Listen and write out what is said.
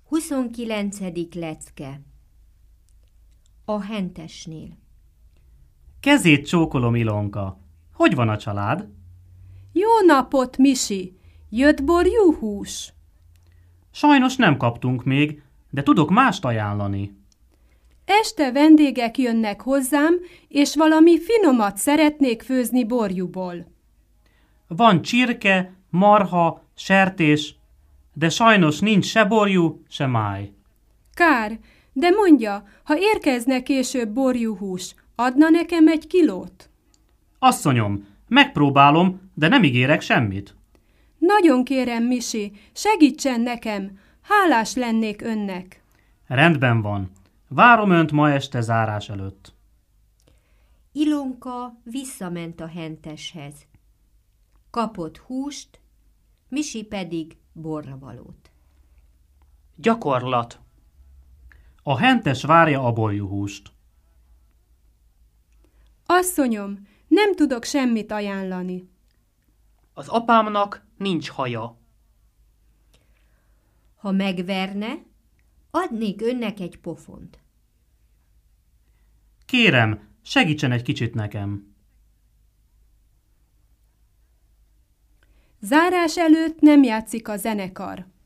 29. lecke. A hentesnél. Kezét csókolom, Ilonka. Hogy van a család? Jó napot, Misi! Jött borjú hús? Sajnos nem kaptunk még, de tudok mást ajánlani. Este vendégek jönnek hozzám, és valami finomat szeretnék főzni borjúból. Van csirke, marha, sertés, de sajnos nincs se borjú, se máj. Kár, de mondja, ha érkezne később borjúhús, adna nekem 1 kilót? Asszonyom, megpróbálom, de nem ígérek semmit. Nagyon kérem, Misi, segítsen nekem, hálás lennék önnek. Rendben van. Várom önt ma este zárás előtt. Ilonka visszament a henteshez. Kapott húst, Misi pedig borravalót. Gyakorlat. A hentes várja a borjúhúst. Asszonyom, nem tudok semmit ajánlani. Az apámnak nincs haja. Ha megverne, adnék önnek egy pofont. Kérem, segítsen egy kicsit nekem. Zárás előtt nem játszik a zenekar.